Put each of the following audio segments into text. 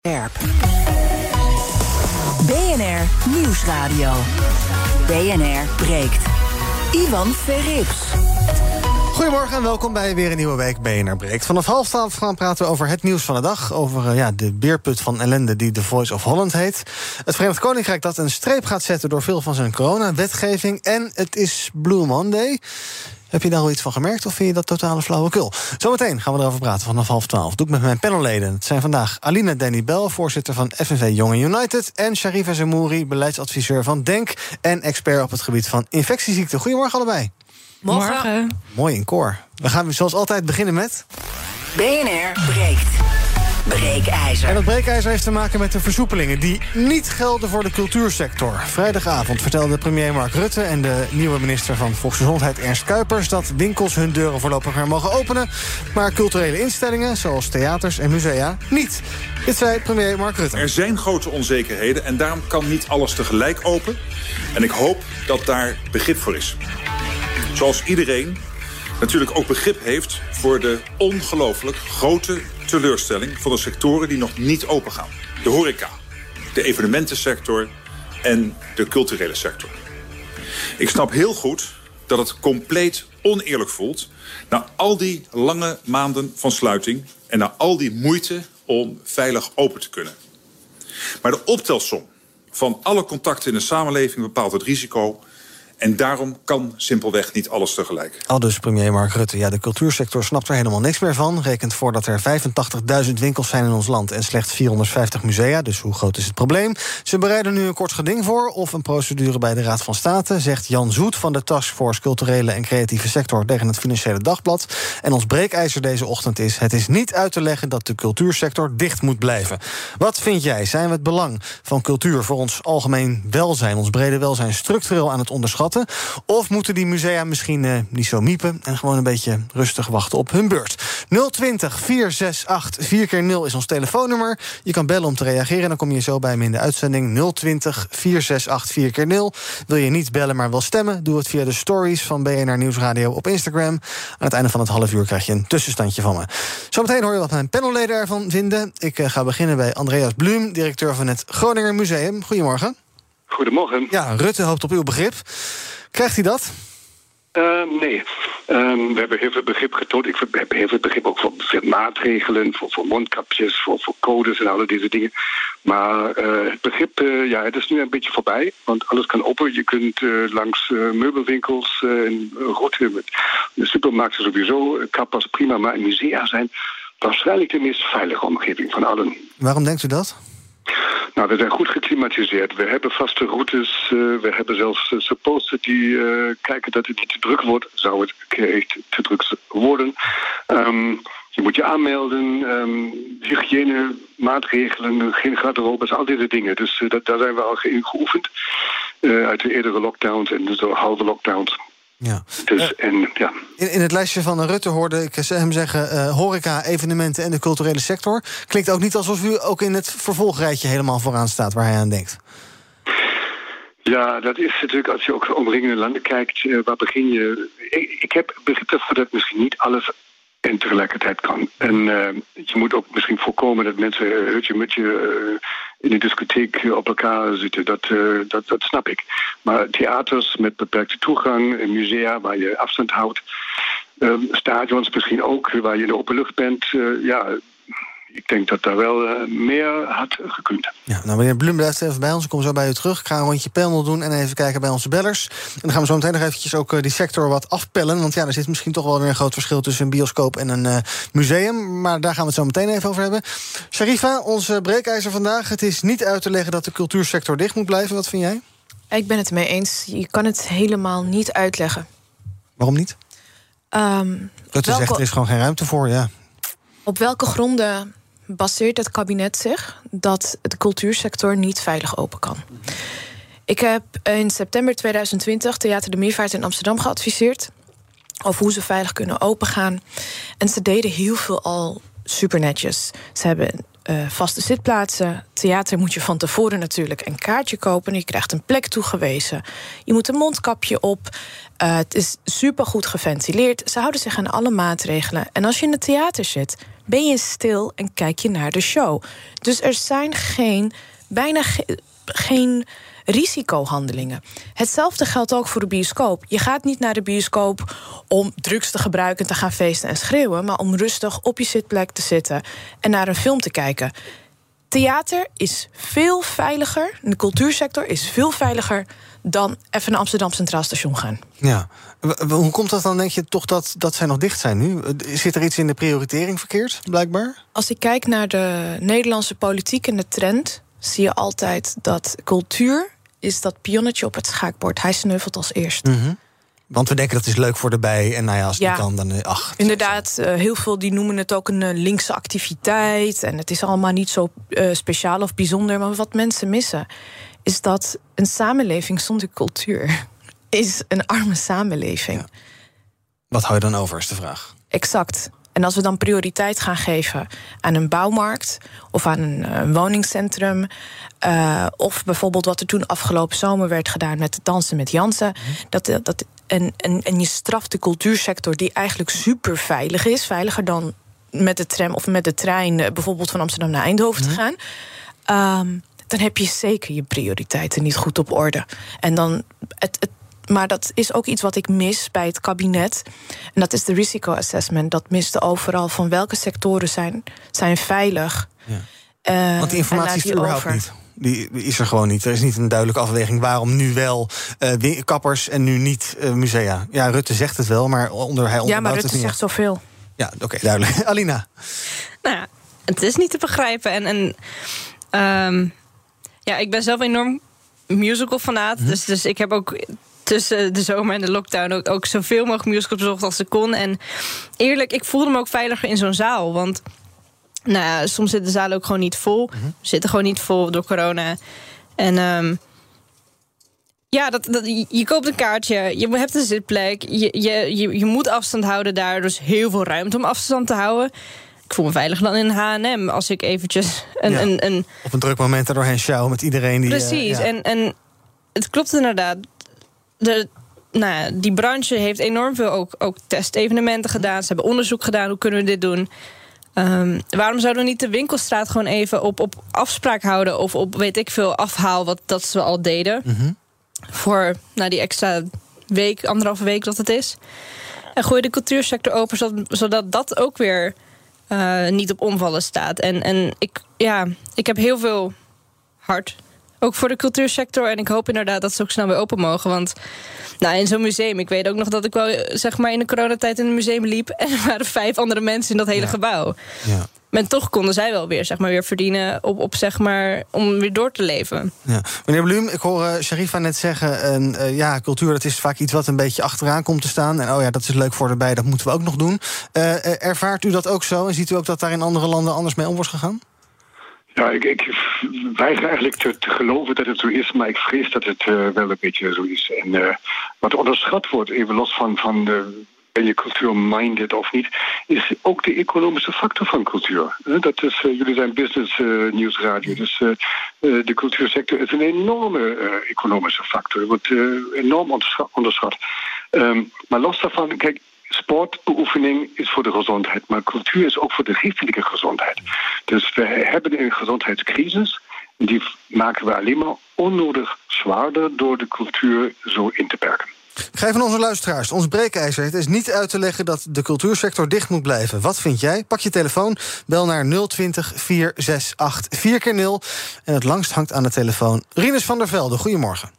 BNR Nieuwsradio. BNR breekt. Ivan Verrips. Goedemorgen en welkom bij weer een nieuwe week BNR breekt. Vanaf 11:30 gaan we praten over het nieuws van de dag. Over de beerput van ellende die The Voice of Holland heet. Het Verenigd Koninkrijk dat een streep gaat zetten door veel van zijn coronawetgeving. En het is Blue Monday. Heb je daar al iets van gemerkt of vind je dat totale flauwekul? Zometeen gaan we erover praten vanaf 11:30. Doe ik met mijn panelleden. Het zijn vandaag Aline Danny-Bel, voorzitter van FNV Young United... en Sharifa Zemouri, beleidsadviseur van DENK... en expert op het gebied van infectieziekten. Goedemorgen allebei. Morgen. Mooi in koor. We gaan zoals altijd beginnen met... BNR breekt. Breekijzer. En dat breekijzer heeft te maken met de versoepelingen die niet gelden voor de cultuursector. Vrijdagavond vertelde premier Mark Rutte en de nieuwe minister van Volksgezondheid Ernst Kuipers dat winkels hun deuren voorlopig weer mogen openen, maar culturele instellingen zoals theaters en musea niet. Dit zei premier Mark Rutte. Er zijn grote onzekerheden en daarom kan niet alles tegelijk open. En ik hoop dat daar begrip voor is. Zoals iedereen natuurlijk ook begrip heeft voor de ongelooflijk grote teleurstelling van de sectoren die nog niet open gaan. De horeca, de evenementensector en de culturele sector. Ik snap heel goed dat het compleet oneerlijk voelt na al die lange maanden van sluiting en na al die moeite om veilig open te kunnen. Maar de optelsom van alle contacten in de samenleving bepaalt het risico. En daarom kan simpelweg niet alles tegelijk. Aldus premier Mark Rutte. Ja, de cultuursector snapt er helemaal niks meer van. Rekent voor dat er 85.000 winkels zijn in ons land en slechts 450 musea. Dus hoe groot is het probleem? Ze bereiden nu een kort geding voor of een procedure bij de Raad van State, zegt Jan Zoet van de Taskforce Culturele en Creatieve Sector tegen het Financiële Dagblad. En ons breekijzer deze ochtend is: het is niet uit te leggen dat de cultuursector dicht moet blijven. Wat vind jij? Zijn we het belang van cultuur voor ons algemeen welzijn, ons brede welzijn, structureel aan het onderschatten? Of moeten die musea misschien niet zo miepen en gewoon een beetje rustig wachten op hun beurt? 020-468-4x0 is ons telefoonnummer. Je kan bellen om te reageren, dan kom je zo bij me in de uitzending. 020-468-4x0. Wil je niet bellen, maar wel stemmen? Doe het via de stories van BNR Nieuwsradio op Instagram. Aan het einde van het half uur krijg je een tussenstandje van me. Zometeen hoor je wat mijn panelleden ervan vinden. Ik ga beginnen bij Andreas Blum, directeur van het Groninger Museum. Goedemorgen. Goedemorgen. Ja, Rutte hoopt op uw begrip. Krijgt hij dat? Nee. We hebben heel veel begrip getoond. Ik heb heel veel begrip ook voor maatregelen, voor mondkapjes, voor codes en alle deze dingen. Maar het begrip, het is nu een beetje voorbij. Want alles kan open. Je kunt langs meubelwinkels en route met de supermarkten sowieso. Kappers prima, maar musea zijn waarschijnlijk de meest veilige omgeving van allen. Waarom denkt u dat? Nou, we zijn goed geklimatiseerd. We hebben vaste routes. We hebben zelfs supposten die kijken dat het niet te druk wordt. Zou het echt te druk worden? Je moet je aanmelden. Hygiëne, maatregelen, geen garderobes, al deze dingen. Dus daar zijn we al in geoefend. Uit de eerdere lockdowns en de halve lockdowns. Ja. Dus, In het lijstje van Rutte hoorde ik hem zeggen horeca, evenementen en de culturele sector. Klinkt ook niet alsof u ook in het vervolgrijtje helemaal vooraan staat waar hij aan denkt. Ja, dat is natuurlijk, als je ook omringende landen kijkt, waar begin je? Ik heb begrip ervoor dat misschien niet alles en tegelijkertijd kan. En je moet ook misschien voorkomen dat mensen hutje-mutje in de discotheek op elkaar zitten. Dat snap ik. Maar theaters met beperkte toegang, musea waar je afstand houdt, stadions misschien ook, waar je in de open lucht bent, ik denk dat daar wel meer had gekund. Ja, nou, meneer Blum blijft even bij ons. Ik kom zo bij u terug. Ik ga een rondje panel doen en even kijken bij onze bellers. En dan gaan we zo meteen nog eventjes ook die sector wat afpellen. Want ja, er zit misschien toch wel weer een groot verschil tussen een bioscoop en een museum. Maar daar gaan we het zo meteen even over hebben. Sharifa, onze breekijzer vandaag. Het is niet uit te leggen dat de cultuursector dicht moet blijven. Wat vind jij? Ik ben het ermee eens. Je kan het helemaal niet uitleggen. Waarom niet? Rutte zegt er is gewoon geen ruimte voor, ja. Op welke gronden baseert het kabinet zich dat de cultuursector niet veilig open kan? Ik heb in september 2020 Theater de Meervaart in Amsterdam geadviseerd over hoe ze veilig kunnen opengaan. En ze deden heel veel al super netjes. Ze hebben vaste zitplaatsen. Theater moet je van tevoren natuurlijk een kaartje kopen. Je krijgt een plek toegewezen. Je moet een mondkapje op. Het is supergoed geventileerd. Ze houden zich aan alle maatregelen. En als je in het theater zit, ben je stil en kijk je naar de show. Dus er zijn bijna geen risicohandelingen. Hetzelfde geldt ook voor de bioscoop. Je gaat niet naar de bioscoop om drugs te gebruiken, te gaan feesten en schreeuwen, maar om rustig op je zitplek te zitten en naar een film te kijken. Theater is veel veiliger, de cultuursector is veel veiliger dan even naar Amsterdam Centraal Station gaan. Ja. Hoe komt dat dan, denk je, toch dat zij nog dicht zijn nu? Zit er iets in de prioritering verkeerd, blijkbaar? Als ik kijk naar de Nederlandse politiek en de trend, zie je altijd dat cultuur is dat pionnetje op het schaakbord. Hij sneuvelt als eerst. Mm-hmm. Want we denken dat is leuk voor de bij. En nou ja, als het niet kan, dan inderdaad, heel veel die noemen het ook een linkse activiteit. En het is allemaal niet zo speciaal of bijzonder. Maar wat mensen missen, is dat een samenleving zonder cultuur is een arme samenleving. Ja. Wat hou je dan over, is de vraag. Exact. En als we dan prioriteit gaan geven aan een bouwmarkt of aan een woningscentrum, of bijvoorbeeld wat er toen afgelopen zomer werd gedaan met het dansen met Jansen, en je straft de cultuursector die eigenlijk super veilig is, veiliger dan met de tram of met de trein bijvoorbeeld van Amsterdam naar Eindhoven te gaan, dan heb je zeker je prioriteiten niet goed op orde. En dan maar dat is ook iets wat ik mis bij het kabinet. En dat is de risicoassessment. Dat miste overal van welke sectoren zijn veilig. Ja. Want die informatie is er überhaupt niet. Die is er gewoon niet. Er is niet een duidelijke afweging waarom nu wel kappers en nu niet musea. Ja, Rutte zegt het wel, maar hij onderbouwt het niet. Ja, maar Rutte zegt zoveel. Ja, oké, duidelijk. Alina? Nou ja, het is niet te begrijpen. Ik ben zelf enorm musical-fanaat. Dus ik heb ook tussen de zomer en de lockdown ook zoveel mogelijk musicals bezocht als ik kon. En eerlijk, ik voelde me ook veiliger in zo'n zaal. Want soms zit de zaal ook gewoon niet vol. We zitten gewoon niet vol door corona. En je koopt een kaartje, je hebt een zitplek, je moet afstand houden daar. Er is heel veel ruimte om afstand te houden. Ik voel me veiliger dan in H&M als ik eventjes op een druk moment er doorheen sjouwen met iedereen die. Precies, en het klopt inderdaad. Die branche heeft enorm veel ook testevenementen gedaan. Ze hebben onderzoek gedaan, hoe kunnen we dit doen? Waarom zouden we niet de winkelstraat gewoon even op afspraak houden, of op, weet ik veel, afhaal dat ze al deden? Voor die extra week, 1,5 week dat het is. En gooi de cultuursector open, zodat dat ook weer niet op omvallen staat. En ik heb heel veel hart, ook voor de cultuursector. En ik hoop inderdaad dat ze ook snel weer open mogen. Want in zo'n museum, ik weet ook nog dat ik wel in de coronatijd in een museum liep en er waren 5 andere mensen in dat hele gebouw. Ja. Maar toch konden zij wel weer verdienen om weer door te leven. Ja. Meneer Blume, ik hoor Sharifa net zeggen, cultuur, dat is vaak iets wat een beetje achteraan komt te staan. En dat is leuk voor erbij, dat moeten we ook nog doen. Ervaart u dat ook zo? En ziet u ook dat daar in andere landen anders mee om wordt gegaan? Ja, ik weiger eigenlijk te geloven dat het zo is, maar ik vrees dat het wel een beetje zo is. En wat onderschat wordt, even los van ben je cultuur-minded of niet, is ook de economische factor van cultuur. Dat is, jullie zijn business nieuwsradio, dus de cultuursector is een enorme economische factor. Wordt enorm onderschat. Maar los daarvan, kijk, sportbeoefening is voor de gezondheid, maar cultuur is ook voor de geestelijke gezondheid. Dus we hebben een gezondheidscrisis en die maken we alleen maar onnodig zwaarder door de cultuur zo in te perken. Ik ga even onze luisteraars, ons breekijzer. Het is niet uit te leggen dat de cultuursector dicht moet blijven. Wat vind jij? Pak je telefoon, bel naar 020 468 4x0. En het langst hangt aan de telefoon Rinus van der Velde. Goedemorgen.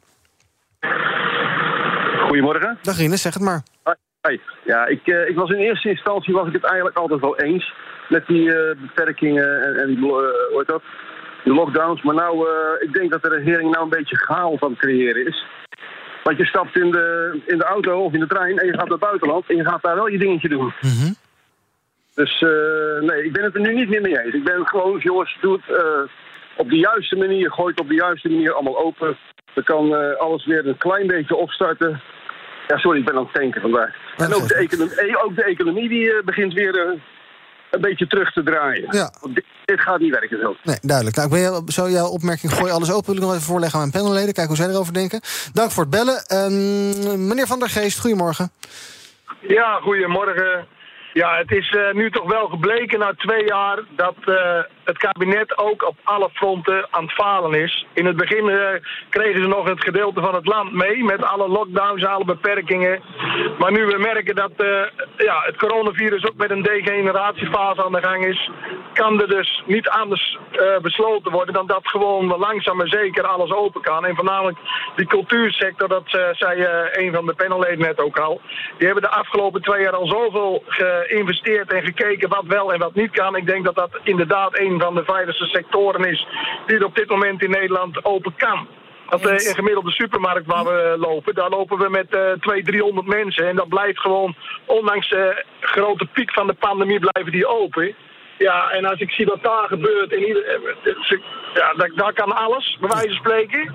Goedemorgen. Dag Rinus, zeg het maar. Hoi. Ja, ik was in eerste instantie het eigenlijk altijd wel eens met die beperkingen en die lockdowns. Maar ik denk dat de regering een beetje chaos aan het creëren is. Want je stapt in de auto of in de trein en je gaat naar het buitenland en je gaat daar wel je dingetje doen. Dus ik ben het er nu niet meer mee eens. Ik ben gewoon, jongens, doe het op de juiste manier, gooi het op de juiste manier allemaal open. Dan kan alles weer een klein beetje opstarten. Ja, sorry, ik ben aan het denken vandaag. En ook de economie die begint weer een beetje terug te draaien. Ja. Dit gaat niet werken zo. Nee, duidelijk. Nou, ik ben zo jouw opmerking, gooi alles open, wil ik nog even voorleggen aan mijn panelleden. Kijken hoe zij erover denken. Dank voor het bellen. Meneer Van der Geest, goedemorgen. Ja, goedemorgen. Ja, het is nu toch wel gebleken na 2 jaar dat het kabinet ook op alle fronten aan het falen is. In het begin kregen ze nog het gedeelte van het land mee met alle lockdowns, alle beperkingen. Maar nu we merken dat het coronavirus ook met een degeneratiefase aan de gang is, kan er dus niet anders besloten worden dan dat gewoon langzaam maar zeker alles open kan. En voornamelijk die cultuursector, dat zei een van de panelleden net ook al. Die hebben de afgelopen 2 jaar al zoveel geïnvesteerd en gekeken wat wel en wat niet kan. Ik denk dat dat inderdaad een van de veiligste sectoren is die er op dit moment in Nederland open kan. Dat een gemiddelde supermarkt waar we lopen, daar lopen we met 200-300 mensen. En dat blijft gewoon, ondanks de grote piek van de pandemie, blijven die open. Ja, en als ik zie wat daar gebeurt, daar kan alles, bij wijze van spreken.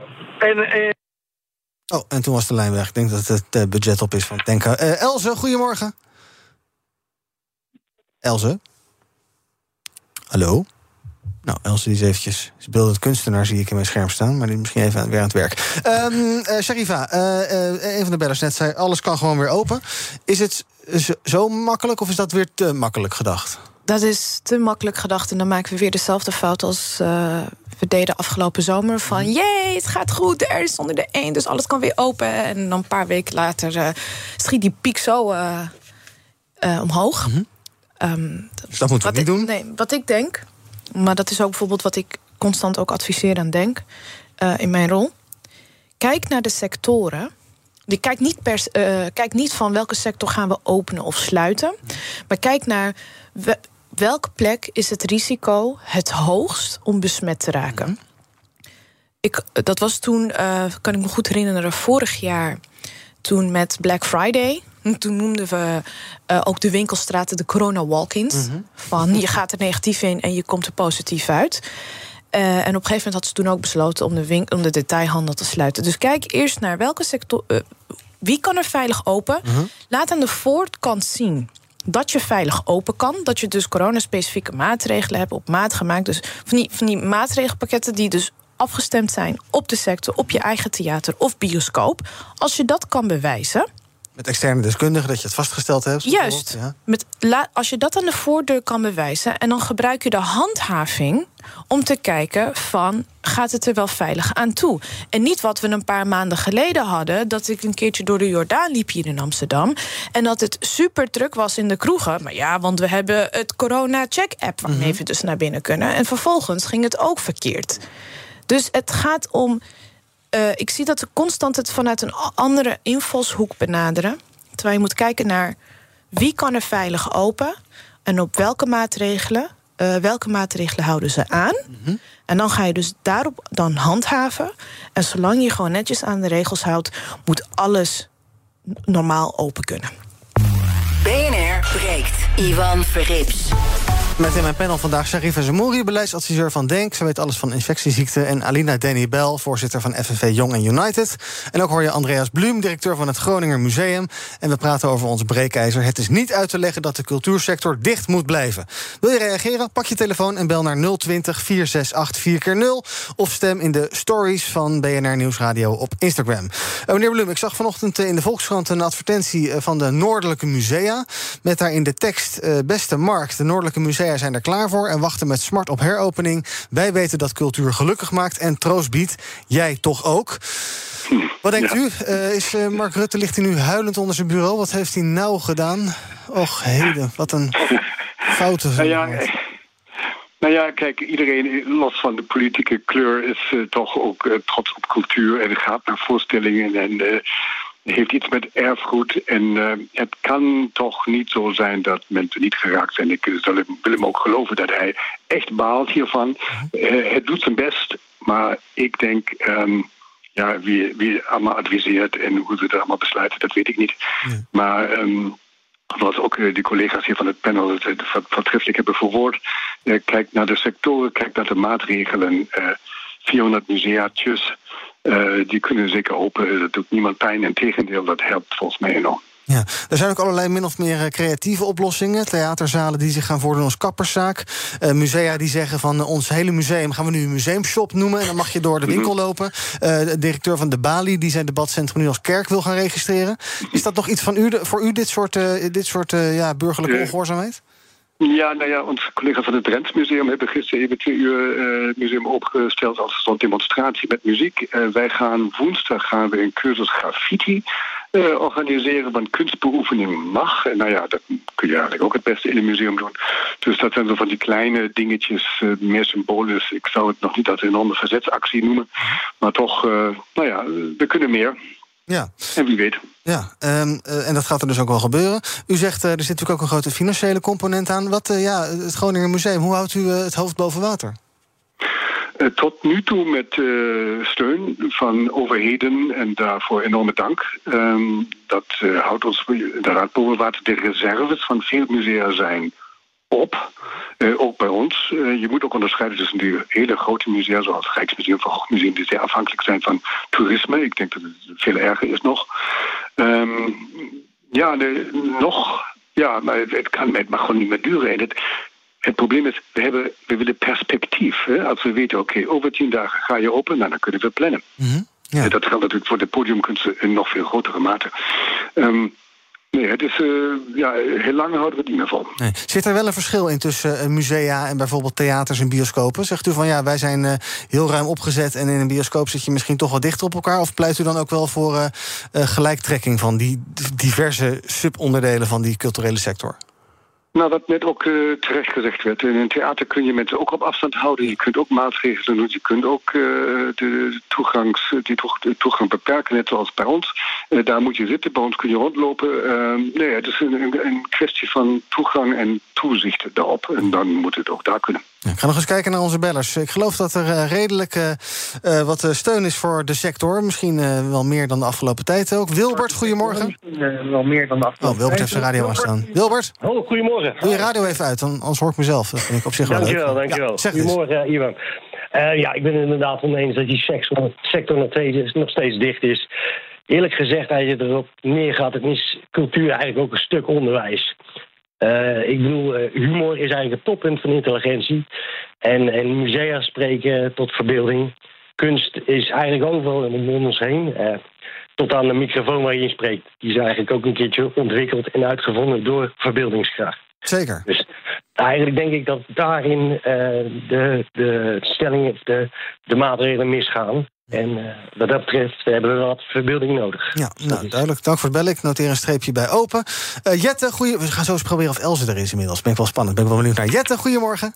En toen was de lijn weg. Ik denk dat het budget op is van het denken. Else, goedemorgen. Else? Hallo? Nou, Else die is eventjes beeldend kunstenaar, zie ik in mijn scherm staan, maar die is misschien even weer aan het werk. Sharifa, een van de bellers net zei, alles kan gewoon weer open. Is het zo makkelijk of is dat weer te makkelijk gedacht? Dat is te makkelijk gedacht en dan maken we weer dezelfde fout als we deden afgelopen zomer. Van jee, het gaat goed, er is onder de 1, dus alles kan weer open. En dan een paar weken later schiet die piek zo omhoog. Dus dat moeten we niet doen? Nee, wat ik denk, maar dat is ook bijvoorbeeld wat ik constant ook adviseer en denk in mijn rol. Kijk naar de sectoren. Kijk niet van welke sector gaan we openen of sluiten. Maar kijk naar welke plek is het risico het hoogst om besmet te raken. Dat was toen, kan ik me goed herinneren, vorig jaar, toen met Black Friday. Toen noemden we ook de winkelstraten de corona walk-ins. Van je gaat er negatief in en je komt er positief uit. En op een gegeven moment had ze toen ook besloten om de detailhandel te sluiten. Dus kijk eerst naar welke sector. Wie kan er veilig open? Laat aan de voorkant zien dat je veilig open kan. Dat je dus coronaspecifieke maatregelen hebt op maat gemaakt. Dus van die maatregelpakketten die dus afgestemd zijn op de sector, op je eigen theater of bioscoop. Als je dat kan bewijzen. Met externe deskundigen, dat je het vastgesteld hebt? Juist. Ja. Als je dat aan de voordeur kan bewijzen, en dan gebruik je de handhaving om te kijken van, gaat het er wel veilig aan toe? En niet wat we een paar maanden geleden hadden, dat ik een keertje door de Jordaan liep hier in Amsterdam, en dat het super druk was in de kroegen. Maar ja, want we hebben het corona-check-app waarmee we dus naar binnen kunnen. En vervolgens ging het ook verkeerd. Dus het gaat om, ik zie dat we constant het vanuit een andere invalshoek benaderen. Terwijl je moet kijken naar wie kan er veilig open en op welke maatregelen houden ze aan. En dan ga je dus daarop dan handhaven. En zolang je gewoon netjes aan de regels houdt, moet alles normaal open kunnen. BNR breekt. Ivan Verrips. Met in mijn panel vandaag Sharifa Zemouri, beleidsadviseur van DENK. Ze weet alles van infectieziekten. En Alina Denny-Bel, voorzitter van FNV Young and United. En ook hoor je Andreas Blum, directeur van het Groninger Museum. En we praten over ons breekijzer. Het is niet uit te leggen dat de cultuursector dicht moet blijven. Wil je reageren? Pak je telefoon en bel naar 020 468 4x0. Of stem in de stories van BNR Nieuwsradio op Instagram. Meneer Blum, ik zag vanochtend in de Volkskrant een advertentie van de Noordelijke Musea. Met daarin de tekst, beste Mark, de Noordelijke Musea zijn er klaar voor en wachten met smart op heropening. Wij weten dat cultuur gelukkig maakt en troost biedt. Jij toch ook? Wat denkt u? Is Mark Rutte, ligt hij nu huilend onder zijn bureau? Wat heeft hij nou gedaan? Och, heden, wat een foute. Nou ja, kijk, iedereen, los van de politieke kleur, is toch ook trots op cultuur en gaat naar voorstellingen en heeft iets met erfgoed. En het kan toch niet zo zijn dat mensen niet geraakt zijn. Ik wil hem ook geloven dat hij echt baalt hiervan. Het doet zijn best, maar ik denk, wie allemaal adviseert en hoe ze dat allemaal besluiten, dat weet ik niet. Maar wat ook de collega's hier van het panel het voortreffelijk hebben verwoord. Kijk naar de sectoren, kijk naar de maatregelen. 400 museaatjes. Die kunnen zeker open, dat doet niemand pijn. Integendeel, dat helpt volgens mij enorm. Ja, er zijn ook allerlei min of meer creatieve oplossingen. Theaterzalen die zich gaan voordoen als kapperszaak. Musea die zeggen van ons hele museum gaan we nu een museumshop noemen. En dan mag je door de winkel lopen. De directeur van de Bali die zijn debatcentrum nu als kerk wil gaan registreren. Is dat nog iets van voor u, dit soort burgerlijke ongehoorzaamheid? Ja, nou ja, onze collega's van het Drents Museum hebben gisteren even 2 uur het museum opgesteld als een soort demonstratie met muziek. Wij gaan woensdag een cursus graffiti organiseren, want kunstbeoefening mag. En nou ja, dat kun je eigenlijk ook het beste in een museum doen. Dus dat zijn zo van die kleine dingetjes, meer symbolisch. Ik zou het nog niet als een enorme verzetsactie noemen, maar toch, we kunnen meer. Ja. En wie weet. Ja, en dat gaat er dus ook wel gebeuren. U zegt, er zit natuurlijk ook een grote financiële component aan. Het Groninger Museum, hoe houdt u het hoofd boven water? Tot nu toe met steun van overheden en daarvoor enorme dank. Dat houdt ons inderdaad boven water. De reserves van veel musea zijn op. Ook bij ons. Je moet ook onderscheiden tussen die hele grote musea, zoals het Rijksmuseum, Van Gogh Museum, die zeer afhankelijk zijn van toerisme. Ik denk dat het veel erger is nog. Maar het mag gewoon niet meer duren. En het probleem is, we willen perspectief. Hè? Als we weten, oké, over 10 dagen ga je open, dan kunnen we plannen. Mm-hmm. Ja. Dat geldt natuurlijk voor de podiumkunsten in nog veel grotere mate. Nee, het is heel lang houden we het niet meer vol. Nee. Zit er wel een verschil in tussen musea en bijvoorbeeld theaters en bioscopen? Zegt u van wij zijn heel ruim opgezet en in een bioscoop zit je misschien toch wat dichter op elkaar? Of pleit u dan ook wel voor gelijktrekking van die diverse subonderdelen van die culturele sector? Nou, wat net ook terecht gezegd werd. In een theater kun je mensen ook op afstand houden. Je kunt ook maatregelen doen. Je kunt ook de toegang beperken, net zoals bij ons. Daar moet je zitten. Bij ons kun je rondlopen. Het is een kwestie van toegang en toezicht daarop. En dan moet het ook daar kunnen. Ja, ik ga nog eens kijken naar onze bellers. Ik geloof dat er redelijk wat steun is voor de sector. Misschien wel meer dan de afgelopen tijd ook. Wilbert, goedemorgen. Wel meer dan de afgelopen tijd. Wilbert heeft zijn radio aanstaan. Wilbert? Oh, goedemorgen. Doe je radio even uit, anders hoor ik mezelf. Dat vind ik op zich wel leuk. Dankjewel. Ja, goedemorgen, Ivan. Ik ben het inderdaad oneens dat die sector nog steeds dicht is. Eerlijk gezegd, als je erop neergaat, dan is cultuur eigenlijk ook een stuk onderwijs. Ik bedoel, humor is eigenlijk het toppunt van intelligentie. En musea spreken tot verbeelding. Kunst is eigenlijk overal om ons heen. Tot aan de microfoon waar je in spreekt. Die is eigenlijk ook een keertje ontwikkeld en uitgevonden door verbeeldingskracht. Zeker. Dus eigenlijk denk ik dat daarin de stellingen, de maatregelen misgaan. En wat dat betreft hebben we wat verbeelding nodig. Ja, duidelijk. Dank voor het bellen. Ik noteer een streepje bij open. Jette, we gaan zo eens proberen of Elze er is inmiddels. Ben ik wel spannend. Ben ik wel benieuwd naar. Jette, goedemorgen.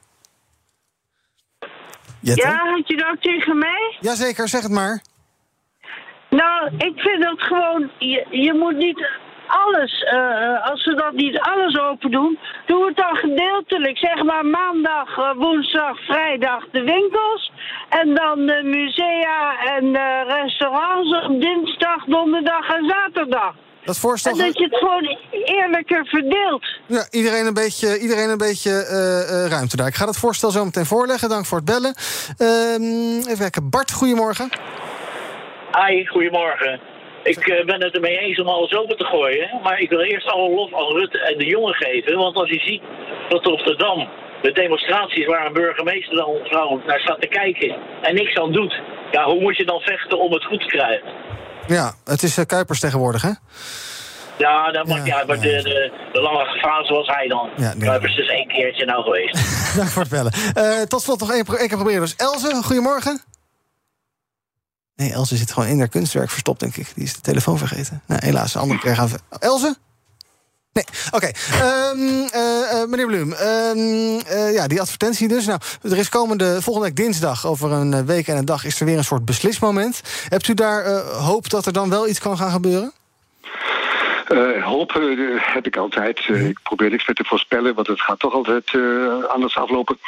Jette? Ja, had je dat tegen mij? Jazeker, zeg het maar. Nou, ik vind dat gewoon, je moet niet alles, als we dat niet alles open doen, doen we het dan gedeeltelijk. Zeg maar maandag, woensdag, vrijdag de winkels. En dan de musea en restaurants op dinsdag, donderdag en zaterdag. Dat voorstel... En dat je het gewoon eerlijker verdeelt. Ja, iedereen een beetje ruimte daar. Ik ga dat voorstel zo meteen voorleggen. Dank voor het bellen. Even kijken. Bart, goedemorgen. Hi, goedemorgen. Ik ben het ermee eens om alles open te gooien. Maar ik wil eerst alle lof aan Rutte en de jongen geven. Want als je ziet dat Rotterdam de demonstraties waar een burgemeester dan gewoon naar staat te kijken en niks aan doet. Ja, hoe moet je dan vechten om het goed te krijgen? Ja, het is Kuipers tegenwoordig, hè? Ja, dat maakt niet uit. Maar de lange fase was hij dan. Ja, Kuipers is dus 1 keertje nou geweest. Dank voor het bellen. Tot slot nog één keer proberen. Dus Elze, goedemorgen. Nee, Elze zit gewoon in haar kunstwerk verstopt, denk ik. Die is de telefoon vergeten. Nou, helaas, een andere keer gaan we... Elze? Nee, oké. Meneer Bloem, die advertentie dus. Nou, er is volgende week dinsdag, over een week en een dag, is er weer een soort beslismoment. Hebt u daar hoop dat er dan wel iets kan gaan gebeuren? Hoop heb ik altijd. Ik probeer niks meer te voorspellen, want het gaat toch altijd anders aflopen.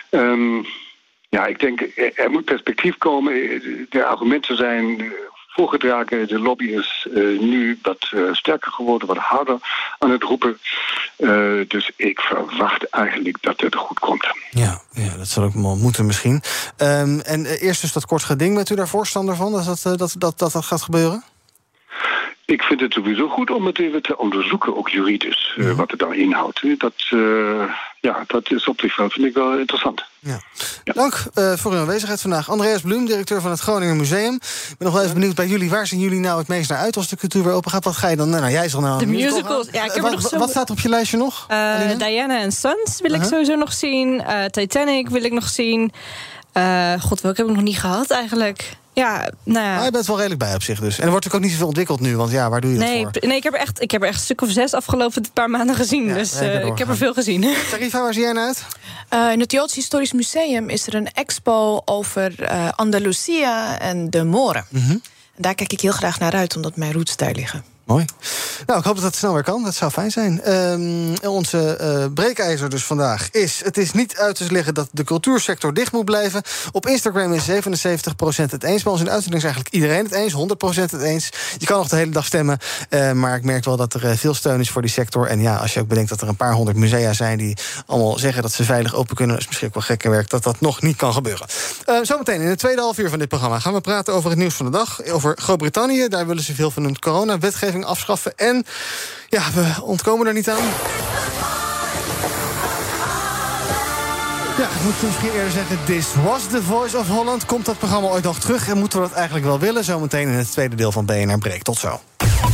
Ik denk, er moet perspectief komen. De argumenten zijn voorgedragen. De lobby is nu wat sterker geworden, wat harder aan het roepen. Dus ik verwacht eigenlijk dat het goed komt. Ja, dat zal ook wel moeten misschien. En eerst dus dat kort geding. Bent u daar voorstander van, dat gaat gebeuren? ik vind het sowieso goed om het even te onderzoeken, ook juridisch, wat het dan inhoudt. Dat is op zich wel, vind ik wel interessant. Ja. Dank voor uw aanwezigheid vandaag. Andreas Bloem, directeur van het Groninger Museum. Ik ben nog wel even benieuwd bij jullie. Waar zien jullie nou het meest naar uit als de cultuur weer open gaat? Wat ga je dan? Nou, jij zal nou de musicals. Ja, ik heb wat staat op je lijstje nog? Diana and Sons wil ik sowieso nog zien. Titanic wil ik nog zien. Welke heb ik nog niet gehad eigenlijk? Ja, nou ja. Maar je bent wel redelijk bij op zich dus. En er wordt natuurlijk ook niet zoveel ontwikkeld nu, want waar doe je dat voor? Nee, ik heb er echt een stuk of 6 afgelopen paar maanden gezien. Ja, dus ik heb er veel gezien. Sharifa, waar zie jij naar uit? In het Joods Historisch Museum is er een expo over Andalusia en de Moren. En daar kijk ik heel graag naar uit, omdat mijn roots daar liggen. Mooi. Nou, ik hoop dat het snel weer kan. Dat zou fijn zijn. Onze breekijzer dus vandaag is... het is niet uit te leggen dat de cultuursector dicht moet blijven. Op Instagram is 77% het eens. Maar ons in uitzending is eigenlijk iedereen het eens. 100% het eens. Je kan nog de hele dag stemmen. Maar ik merk wel dat er veel steun is voor die sector. En ja, als je ook bedenkt dat er een paar honderd musea zijn... die allemaal zeggen dat ze veilig open kunnen... is misschien ook wel gekke werk dat dat nog niet kan gebeuren. Zometeen in het tweede half uur van dit programma... gaan we praten over het nieuws van de dag. Over Groot-Brittannië. Daar willen ze veel van hun corona-wetgeving afschaffen. En ja, we ontkomen er niet aan. Ja, ik moet misschien eerder zeggen... This was the Voice of Holland. Komt dat programma ooit nog terug? En moeten we dat eigenlijk wel willen? Zometeen in het tweede deel van BNR Breekt. Tot zo.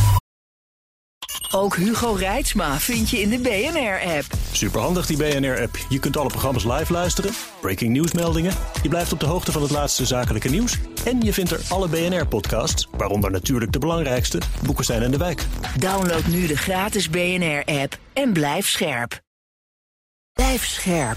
Ook Hugo Reitsma vind je in de BNR-app. Superhandig die BNR-app. Je kunt alle programma's live luisteren, breaking nieuwsmeldingen. Je blijft op de hoogte van het laatste zakelijke nieuws. En je vindt er alle BNR-podcasts, waaronder natuurlijk de belangrijkste, Boekenstein en de Wijk. Download nu de gratis BNR-app en blijf scherp. Blijf scherp.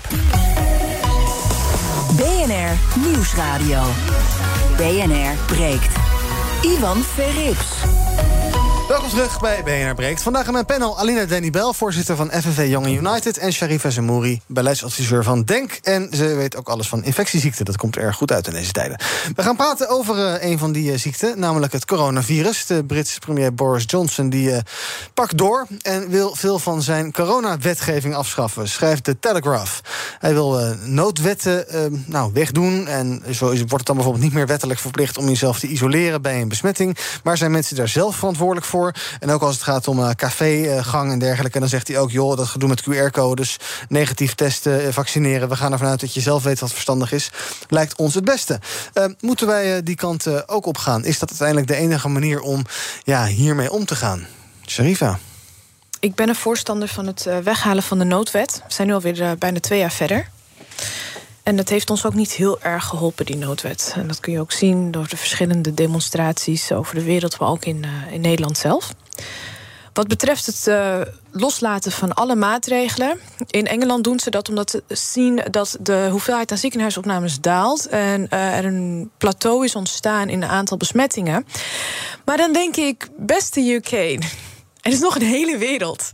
BNR Nieuwsradio. BNR Breekt. Ivan Verrips. Welkom terug bij BNR Breekt. Vandaag in mijn panel Alina Denibel, voorzitter van FNV Young United... en Sharifa Zemouri, beleidsadviseur van DENK. En ze weet ook alles van infectieziekten. Dat komt erg goed uit in deze tijden. We gaan praten over een van die ziekten, namelijk het coronavirus. De Britse premier Boris Johnson die pakt door... en wil veel van zijn coronawetgeving afschaffen, schrijft de Telegraph. Hij wil noodwetten wegdoen... en zo wordt het dan bijvoorbeeld niet meer wettelijk verplicht... om jezelf te isoleren bij een besmetting. Maar zijn mensen daar zelf verantwoordelijk voor? En ook als het gaat om cafégang en dergelijke... dan zegt hij ook, joh, dat gedoe met QR-codes... negatief testen, vaccineren... we gaan ervan uit dat je zelf weet wat verstandig is... lijkt ons het beste. Moeten wij die kant ook op gaan? Is dat uiteindelijk de enige manier om hiermee om te gaan? Sharifa? Ik ben een voorstander van het weghalen van de noodwet. We zijn nu alweer bijna 2 jaar verder. En dat heeft ons ook niet heel erg geholpen, die noodwet. En dat kun je ook zien door de verschillende demonstraties over de wereld, maar ook in Nederland zelf. Wat betreft het loslaten van alle maatregelen... in Engeland doen ze dat omdat ze zien dat de hoeveelheid aan ziekenhuisopnames daalt... en er een plateau is ontstaan in een aantal besmettingen. Maar dan denk ik, beste UK, er is nog een hele wereld...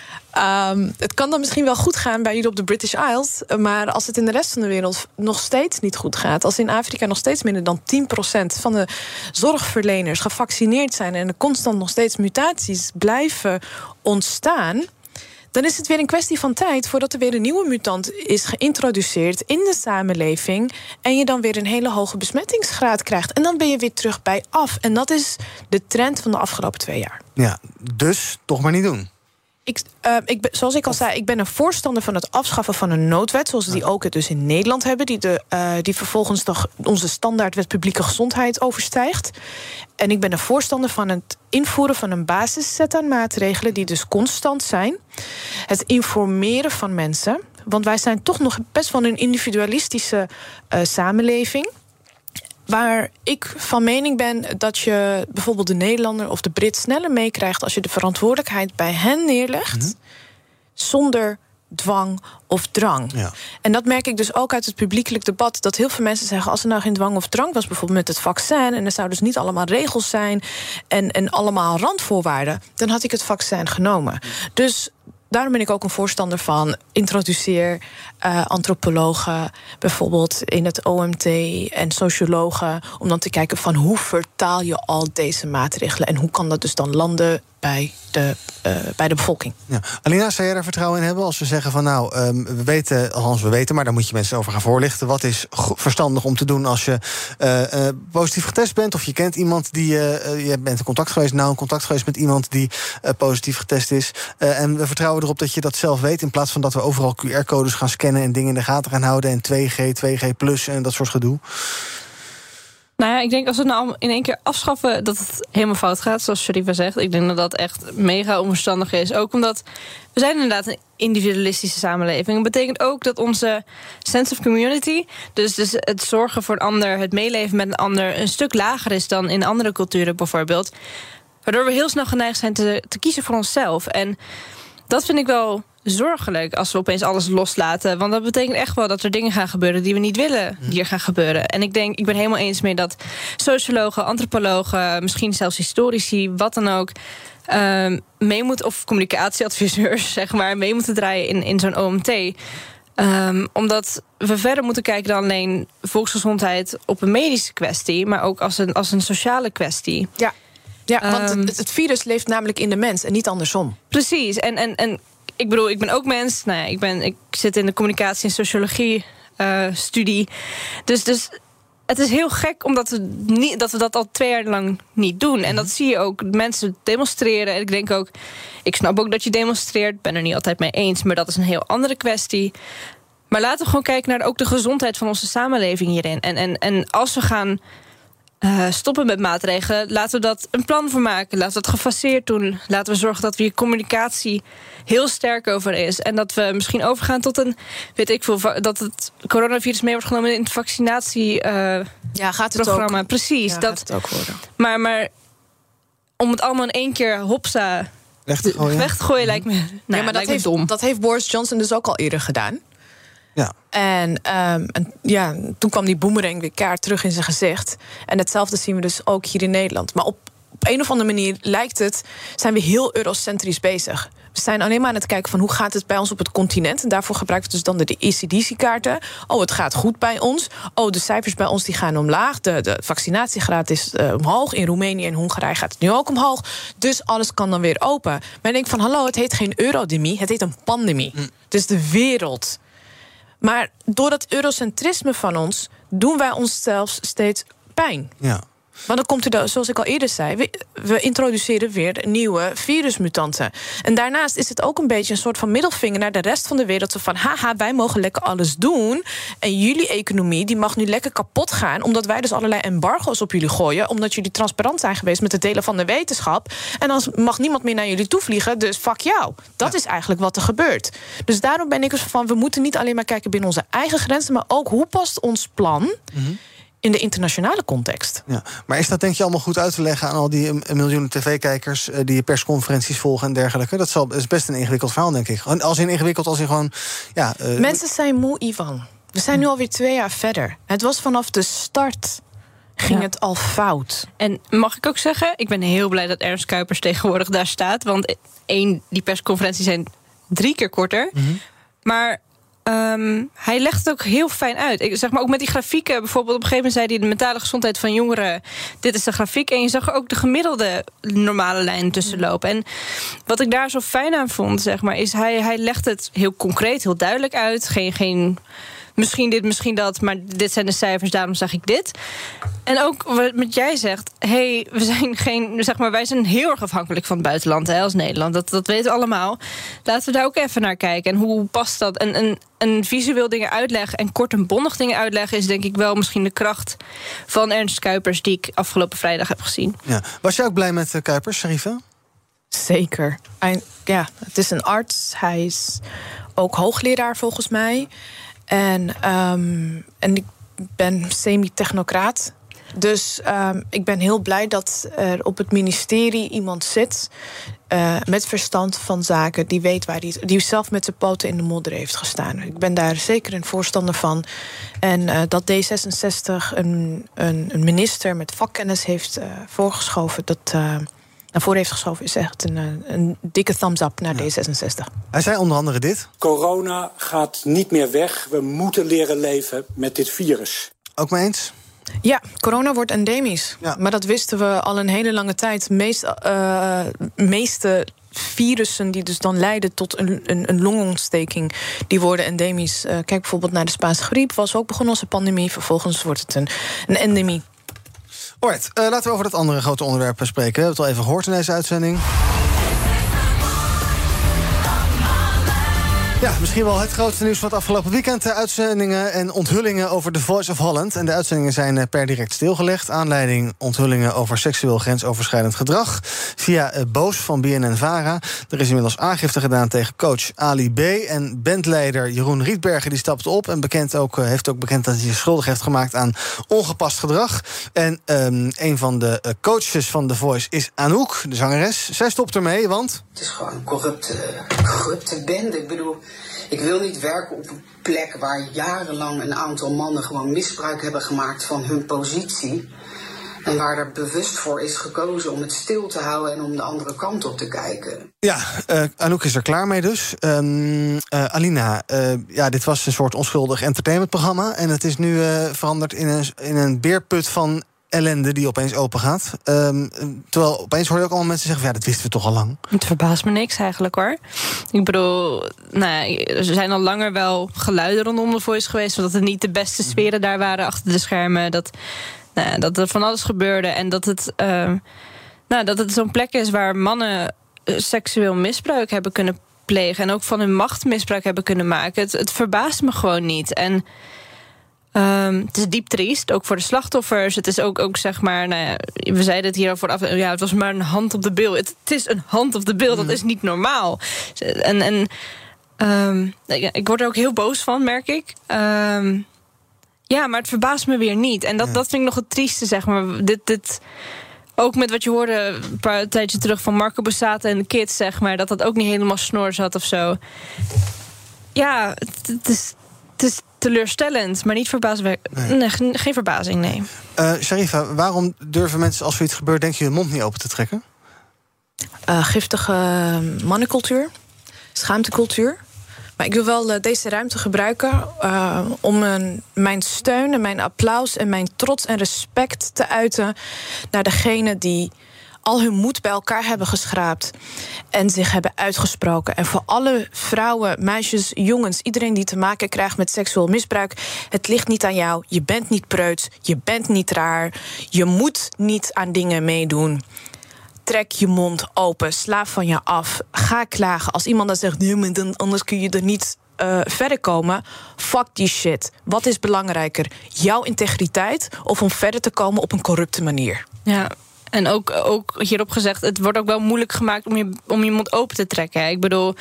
het kan dan misschien wel goed gaan bij jullie op de British Isles... maar als het in de rest van de wereld nog steeds niet goed gaat... als in Afrika nog steeds minder dan 10% van de zorgverleners gevaccineerd zijn... en er constant nog steeds mutaties blijven ontstaan... dan is het weer een kwestie van tijd voordat er weer een nieuwe mutant is geïntroduceerd in de samenleving... en je dan weer een hele hoge besmettingsgraad krijgt. En dan ben je weer terug bij af. En dat is de trend van de afgelopen 2 jaar. Ja, dus toch maar niet doen. Zoals ik al zei, ik ben een voorstander van het afschaffen van een noodwet... zoals we die ook dus in Nederland hebben... die vervolgens toch onze standaardwet publieke gezondheid overstijgt. En ik ben een voorstander van het invoeren van een basisset aan maatregelen... die dus constant zijn. Het informeren van mensen. Want wij zijn toch nog best wel een individualistische samenleving... waar ik van mening ben dat je bijvoorbeeld de Nederlander of de Brit sneller meekrijgt... als je de verantwoordelijkheid bij hen neerlegt, zonder dwang of drang. Ja. En dat merk ik dus ook uit het publiekelijk debat... dat heel veel mensen zeggen, als er nou geen dwang of drang was... bijvoorbeeld met het vaccin, en er zouden dus niet allemaal regels zijn... en allemaal randvoorwaarden, dan had ik het vaccin genomen. Dus daarom ben ik ook een voorstander van introduceer antropologen bijvoorbeeld in het OMT en sociologen, om dan te kijken van hoe betaal je al deze maatregelen? En hoe kan dat dus dan landen bij de bevolking? Ja. Alina, zou jij daar vertrouwen in hebben als we zeggen van we weten, maar daar moet je mensen over gaan voorlichten. Wat is verstandig om te doen als je positief getest bent, of je kent iemand die je bent in contact geweest met iemand die positief getest is. En we vertrouwen erop dat je dat zelf weet, in plaats van dat we overal QR-codes gaan scannen en dingen in de gaten gaan houden en 2G plus en dat soort gedoe. Nou ja, ik denk als we het nou in één keer afschaffen dat het helemaal fout gaat, zoals Sharifa zegt. Ik denk dat dat echt mega onverstandig is. Ook omdat we zijn inderdaad een individualistische samenleving. Dat betekent ook dat onze sense of community, dus het zorgen voor een ander, het meeleven met een ander, een stuk lager is dan in andere culturen bijvoorbeeld. Waardoor we heel snel geneigd zijn te kiezen voor onszelf. En dat vind ik wel zorgelijk als we opeens alles loslaten. Want dat betekent echt wel dat er dingen gaan gebeuren die we niet willen hier gaan gebeuren. En ik ben helemaal eens mee dat sociologen, antropologen, misschien zelfs historici, wat dan ook, mee moeten, of communicatieadviseurs, zeg maar, mee moeten draaien in zo'n OMT. Omdat we verder moeten kijken dan alleen volksgezondheid op een medische kwestie, maar ook als een sociale kwestie. Ja, want het virus leeft namelijk in de mens en niet andersom. Precies. En ik bedoel, ik ben ook mens. Nou ja, ik zit in de communicatie- en sociologie studie. Dus het is heel gek omdat we dat al 2 jaar lang niet doen. En dat zie je ook. Mensen demonstreren. En ik denk ook, ik snap ook dat je demonstreert. Ben er niet altijd mee eens, maar dat is een heel andere kwestie. Maar laten we gewoon kijken naar ook de gezondheid van onze samenleving hierin. En als we gaan stoppen met maatregelen, laten we dat een plan voor maken. Laten we dat gefaseerd doen. Laten we zorgen dat we hier communicatie heel sterk over is. En dat we misschien overgaan tot dat het coronavirus mee wordt genomen in het vaccinatieprogramma. Precies. Ja, gaat het ook worden. Maar om het allemaal in één keer hopsa weg te gooien lijkt me, maar dom. Dat heeft Boris Johnson dus ook al eerder gedaan. Ja. En toen kwam die boemerang weer keihard terug in zijn gezicht. En hetzelfde zien we dus ook hier in Nederland. Maar op een of andere manier zijn we heel eurocentrisch bezig. We zijn alleen maar aan het kijken van hoe gaat het bij ons op het continent. En daarvoor gebruiken we dus dan de ECDC-kaarten. Oh, het gaat goed bij ons. Oh, de cijfers bij ons die gaan omlaag. De vaccinatiegraad is omhoog. In Roemenië en Hongarije gaat het nu ook omhoog. Dus alles kan dan weer open. Maar ik denk van, hallo, het heet geen eurodemie. Het heet een pandemie. Dus de wereld. Maar door dat eurocentrisme van ons doen wij onszelf steeds pijn. Ja. Want dan komt er, zoals ik al eerder zei, we introduceren weer nieuwe virusmutanten. En daarnaast is het ook een beetje een soort van middelvinger naar de rest van de wereld. Zo van, haha, wij mogen lekker alles doen. En jullie economie die mag nu lekker kapot gaan, omdat wij dus allerlei embargo's op jullie gooien, omdat jullie transparant zijn geweest met het delen van de wetenschap. En dan mag niemand meer naar jullie toe vliegen, dus fuck jou. Dat is eigenlijk wat er gebeurt. Dus daarom ben ik dus van, we moeten niet alleen maar kijken binnen onze eigen grenzen, maar ook hoe past ons plan in de internationale context. Ja. Maar is dat denk je allemaal goed uit te leggen aan al die miljoenen tv-kijkers die persconferenties volgen en dergelijke? Dat is best een ingewikkeld verhaal, denk ik. Als in ingewikkeld, als in gewoon... Mensen zijn moe, Ivan. We zijn nu alweer 2 jaar verder. Het was vanaf de start ging het al fout. En mag ik ook zeggen, ik ben heel blij dat Ernst Kuipers tegenwoordig daar staat. Want die persconferenties zijn 3 keer korter. Maar hij legt het ook heel fijn uit. Zeg maar ook met die grafieken. Bijvoorbeeld op een gegeven moment zei hij de mentale gezondheid van jongeren. Dit is de grafiek. En je zag er ook de gemiddelde normale lijn tussen lopen. En wat ik daar zo fijn aan vond, zeg maar, is hij legt het heel concreet, heel duidelijk uit. Geen misschien dit, misschien dat, maar dit zijn de cijfers, daarom zeg ik dit. En ook wat jij zegt, wij zijn heel erg afhankelijk van het buitenland, als Nederland. Dat weten we allemaal. Laten we daar ook even naar kijken. En hoe past dat? En een visueel dingen uitleggen en kort en bondig dingen uitleggen is denk ik wel misschien de kracht van Ernst Kuipers die ik afgelopen vrijdag heb gezien. Ja. Was jij ook blij met Kuipers, Sharifa? Zeker. Het is een arts. Hij is ook hoogleraar volgens mij. En ik ben semi-technocraat. Dus ik ben heel blij dat er op het ministerie iemand zit met verstand van zaken, die weet die zelf met zijn poten in de modder heeft gestaan. Ik ben daar zeker een voorstander van. En dat D66 een minister met vakkennis heeft voorgeschoven, naar heeft geschoven, is echt een dikke thumbs up naar D66. Hij zei onder andere dit. Corona gaat niet meer weg. We moeten leren leven met dit virus. Ook mee eens? Ja, corona wordt endemisch. Ja. Maar dat wisten we al een hele lange tijd. Meeste virussen die dus dan leiden tot een longontsteking, die worden endemisch. Kijk bijvoorbeeld naar de Spaanse griep. Was ook begonnen als een pandemie. Vervolgens wordt het een endemie. Alright, laten we over dat andere grote onderwerp spreken. We hebben het al even gehoord in deze uitzending. Ja, misschien wel het grootste nieuws van het afgelopen weekend. De uitzendingen en onthullingen over The Voice of Holland. En de uitzendingen zijn per direct stilgelegd. Aanleiding onthullingen over seksueel grensoverschrijdend gedrag. Via Boos van BNN-Vara. Er is inmiddels aangifte gedaan tegen coach Ali B. En bandleider Jeroen Rietbergen die stapte op. En heeft ook bekend dat hij zich schuldig heeft gemaakt aan ongepast gedrag. En een van de coaches van The Voice is Anouk, de zangeres. Zij stopt ermee, want het is gewoon een corrupte bende. Ik bedoel, ik wil niet werken op een plek waar jarenlang een aantal mannen gewoon misbruik hebben gemaakt van hun positie. En waar er bewust voor is gekozen om het stil te houden en om de andere kant op te kijken. Ja, Anouk is er klaar mee dus. Alina, dit was een soort onschuldig entertainmentprogramma. En het is nu veranderd in een beerput van ellende die opeens open gaat. Terwijl opeens hoor je ook allemaal mensen zeggen, dat wisten we toch al lang. Het verbaast me niks eigenlijk, hoor. Ik bedoel, er zijn al langer wel geluiden rondom The Voice geweest, dat het niet de beste sferen daar waren achter de schermen, dat er van alles gebeurde en dat het zo'n plek is waar mannen seksueel misbruik hebben kunnen plegen en ook van hun macht misbruik hebben kunnen maken. Het verbaast me gewoon niet. En het is diep triest, ook voor de slachtoffers. Het is ook zeg maar, we zeiden het hier al vooraf, het was maar een hand op de bil. Het is een hand op de bil, dat is niet normaal. Ik word er ook heel boos van, merk ik. Maar het verbaast me weer niet. En dat vind ik nog het trieste, zeg maar. Dit ook met wat je hoorde een tijdje terug van Marco Borsato en de kids, zeg maar, dat ook niet helemaal snor zat of zo. Ja, het is teleurstellend, maar niet verbazingwekkend. Nee, geen verbazing, nee. Sharifa, waarom durven mensen als zoiets gebeurt, denk je, hun mond niet open te trekken? Giftige mannencultuur, schaamtecultuur. Maar ik wil wel deze ruimte gebruiken om mijn steun en mijn applaus en mijn trots en respect te uiten naar degenen die al hun moed bij elkaar hebben geschraapt en zich hebben uitgesproken. En voor alle vrouwen, meisjes, jongens, iedereen die te maken krijgt met seksueel misbruik, het ligt niet aan jou. Je bent niet preuts, je bent niet raar, je moet niet aan dingen meedoen. Trek je mond open, sla van je af, ga klagen. Als iemand dan zegt, nee, maar dan, anders kun je er niet verder komen. Fuck die shit. Wat is belangrijker? Jouw integriteit of om verder te komen op een corrupte manier? Ja. En ook hierop gezegd, het wordt ook wel moeilijk gemaakt om je mond open te trekken. Hè. Ik bedoel,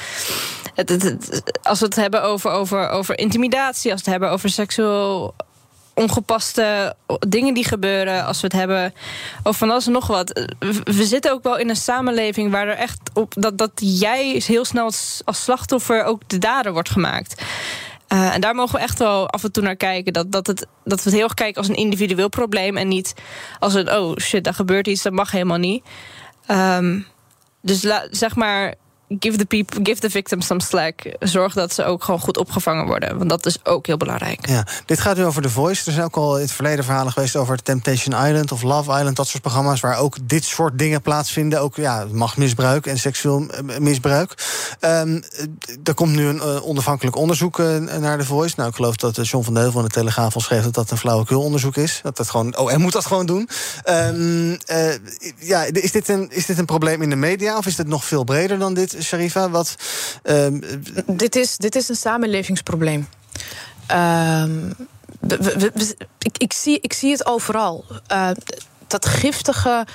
als we het hebben over intimidatie, als we het hebben over seksueel ongepaste dingen die gebeuren, als we het hebben over van alles en nog wat. We zitten ook wel in een samenleving waar er echt op dat jij heel snel als slachtoffer ook de dader wordt gemaakt. En daar mogen we echt wel af en toe naar kijken. Dat we het heel erg kijken als een individueel probleem en niet als een, oh shit, daar gebeurt iets, dat mag helemaal niet. Dus zeg maar, give the victims some slack. Zorg dat ze ook gewoon goed opgevangen worden. Want dat is ook heel belangrijk. Ja, dit gaat nu over The Voice. Er zijn ook al in het verleden verhalen geweest over Temptation Island of Love Island. Dat soort programma's waar ook dit soort dingen plaatsvinden. Ook machtsmisbruik en seksueel misbruik. Er komt nu een onafhankelijk onderzoek naar The Voice. Nou, ik geloof dat John van de Heuvel in de Telegraaf al schreef dat een flauwekulonderzoek is. Dat gewoon, OM moet dat gewoon doen. Is dit een probleem in de media of is dit nog veel breder dan dit? Sharifa, Dit is een samenlevingsprobleem. Ik zie het overal. Dat giftige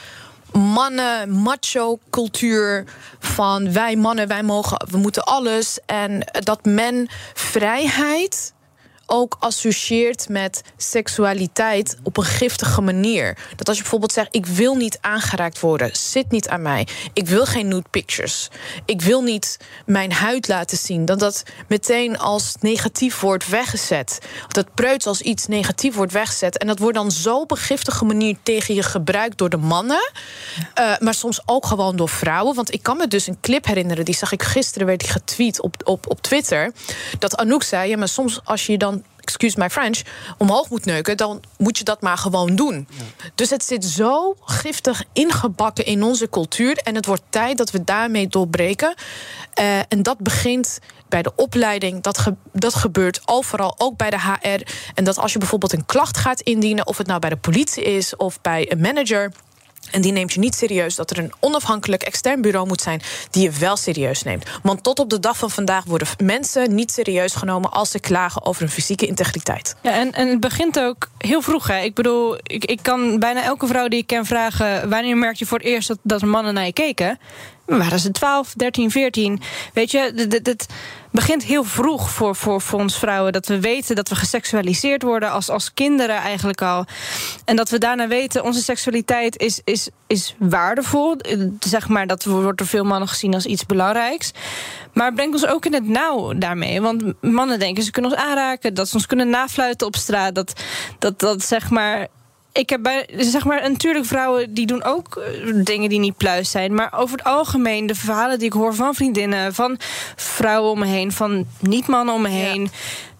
macho-cultuur van wij mannen, we moeten alles. En dat men vrijheid ook associeert met seksualiteit op een giftige manier. Dat als je bijvoorbeeld zegt, ik wil niet aangeraakt worden, zit niet aan mij. Ik wil geen nude pictures. Ik wil niet mijn huid laten zien. Dat meteen als negatief wordt weggezet. Dat preuts als iets negatief wordt weggezet. En dat wordt dan zo op een giftige manier tegen je gebruikt door de mannen. Maar soms ook gewoon door vrouwen. Want ik kan me dus een clip herinneren, die zag ik gisteren, werd die getweet op Twitter. Dat Anouk zei, maar soms als je dan excuse my French, omhoog moet neuken, dan moet je dat maar gewoon doen. Ja. Dus het zit zo giftig ingebakken in onze cultuur en het wordt tijd dat we daarmee doorbreken. En dat begint bij de opleiding, dat gebeurt overal, ook bij de HR. En dat als je bijvoorbeeld een klacht gaat indienen, of het nou bij de politie is of bij een manager, en die neemt je niet serieus, dat er een onafhankelijk extern bureau moet zijn die je wel serieus neemt. Want tot op de dag van vandaag worden mensen niet serieus genomen als ze klagen over hun fysieke integriteit. Ja, en het begint ook heel vroeg. Hè. Ik bedoel, ik kan bijna elke vrouw die ik ken vragen, wanneer merk je voor het eerst dat er mannen naar je keken? Waren ze 12, 13, 14? Weet je, het begint heel vroeg voor ons vrouwen. Dat we weten dat we geseksualiseerd worden als kinderen eigenlijk al. En dat we daarna weten, onze seksualiteit is waardevol. Zeg maar, dat wordt door veel mannen gezien als iets belangrijks. Maar het brengt ons ook in het nauw daarmee. Want mannen denken, ze kunnen ons aanraken, dat ze ons kunnen nafluiten op straat. Dat zeg maar. Ik heb natuurlijk vrouwen die doen ook dingen die niet pluis zijn. Maar over het algemeen, de verhalen die ik hoor van vriendinnen, van vrouwen om me heen, van niet-mannen om me heen.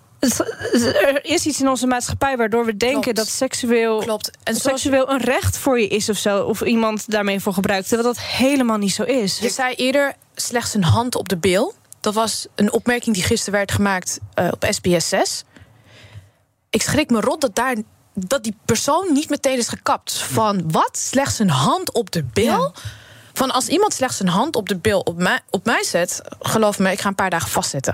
Er is iets in onze maatschappij waardoor we denken dat seksueel een recht voor je is of zo. Of iemand daarmee voor gebruikt, terwijl dat helemaal niet zo is. Je zei eerder slechts een hand op de bil. Dat was een opmerking die gisteren werd gemaakt op SBS 6. Ik schrik me rot dat die persoon niet meteen is gekapt. Van wat? Slechts een hand op de bil? Ja. Van als iemand slechts een hand op de bil op mij zet, geloof me, ik ga een paar dagen vastzitten.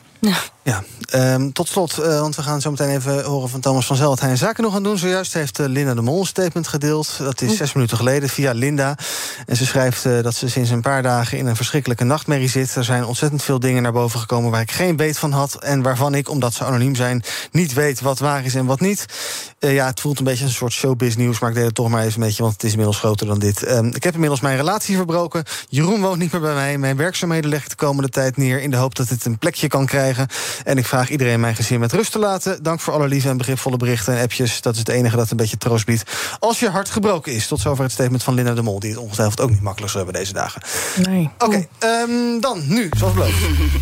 Ja, tot slot, want we gaan zo meteen even horen van Thomas van Zel dat hij een zaken nog aan doen. Zojuist heeft Linda de Mol een statement gedeeld. Dat is 6 minuten geleden via Linda. En ze schrijft dat ze sinds een paar dagen in een verschrikkelijke nachtmerrie zit. Er zijn ontzettend veel dingen naar boven gekomen waar ik geen weet van had. En waarvan ik, omdat ze anoniem zijn, niet weet wat waar is en wat niet. Het voelt een beetje als een soort showbiz nieuws, maar ik deed het toch maar even een beetje, want het is inmiddels groter dan dit. Ik heb inmiddels mijn relatie verbroken. Jeroen woont niet meer bij mij. Mijn werkzaamheden leg ik de komende tijd neer in de hoop dat het een plekje kan krijgen. En ik vraag iedereen mijn gezin met rust te laten. Dank voor alle lieve en begripvolle berichten en appjes. Dat is het enige dat een beetje troost biedt als je hart gebroken is. Tot zover het statement van Linda de Mol, die het ongetwijfeld ook niet makkelijk zal hebben deze dagen. Nee. Oké, dan nu, zoals beloofd.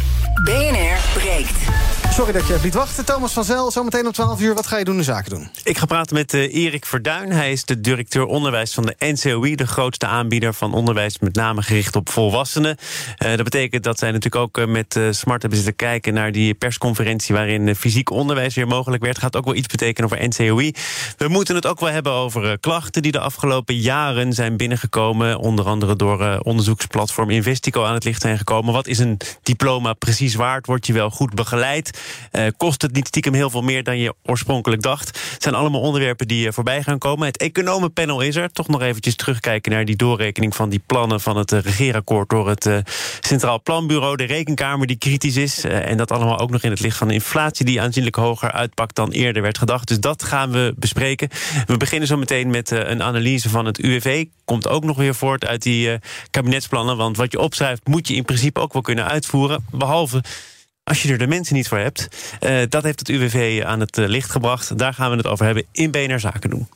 BNR breekt. Sorry dat je even liet wachten. Thomas van Zel, zometeen om 12 uur. Wat ga je doen in zaken doen? Ik ga praten met Erik Verduin. Hij is de directeur onderwijs van de NCOI, de grootste aanbieder van onderwijs, met name gericht op volwassenen. Dat betekent dat zij natuurlijk ook met Smart hebben zitten kijken naar die persconferentie waarin fysiek onderwijs weer mogelijk werd. Gaat ook wel iets betekenen over NCOI. We moeten het ook wel hebben over klachten die de afgelopen jaren zijn binnengekomen. Onder andere door onderzoeksplatform Investico aan het licht zijn gekomen. Wat is een diploma precies waard? Word je wel goed begeleid? Kost het niet stiekem heel veel meer dan je oorspronkelijk dacht? Het zijn allemaal onderwerpen die voorbij gaan komen. Het economenpanel is er. Toch nog eventjes terugkijken naar die doorrekening van die plannen van het regeerakkoord door het Centraal Planbureau. De Rekenkamer die kritisch is. En dat allemaal ook nog in het licht van de inflatie die aanzienlijk hoger uitpakt dan eerder werd gedacht. Dus dat gaan we bespreken. We beginnen zo meteen met een analyse van het UWV. Komt ook nog weer voort uit die kabinetsplannen. Want wat je opschrijft moet je in principe ook wel kunnen uitvoeren. Behalve als je er de mensen niet voor hebt. Dat heeft het UWV aan het licht gebracht. Daar gaan we het over hebben in BNR Zaken doen.